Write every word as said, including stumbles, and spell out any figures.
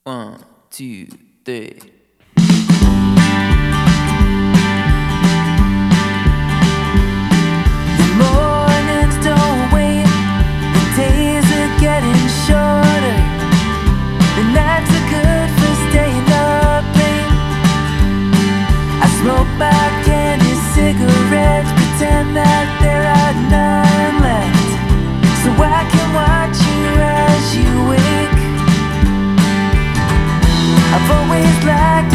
One, two, three. The mornings don't wait, the days are getting shorter, the nights are good for staying up late. I smoke my candy cigarettes, pretend that there are none left, so I can watch you as you wake. I've always liked